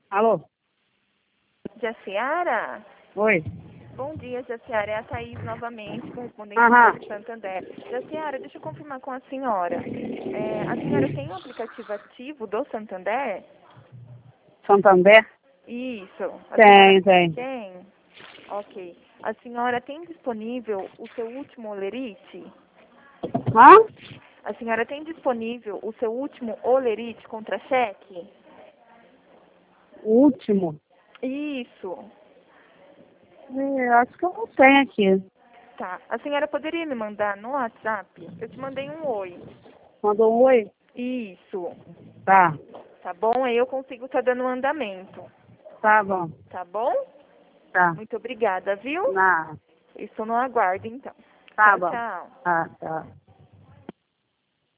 Alô? Jaciara? Oi. Bom dia, Jaciara. É a Thaís novamente, correspondente Aham. do Santander. Jaciara, deixa eu confirmar com a senhora. A senhora tem o aplicativo ativo do Santander? Santander? Isso. A Tem, senhora tem. tem? Ok. A senhora tem disponível o seu último olerite? Hã? A senhora tem disponível o seu último olerite contra cheque? O último? Isso. Acho que eu não tenho aqui. Tá. A senhora poderia me mandar no WhatsApp? Eu te mandei um oi. Mandou um oi? Isso. Tá. Tá bom? Aí eu consigo estar dando um andamento. Tá bom. Tá bom? Tá. Muito obrigada, viu? Não. Estou no aguardo, então. Tá Tchau, bom. tchau. Tá, tá.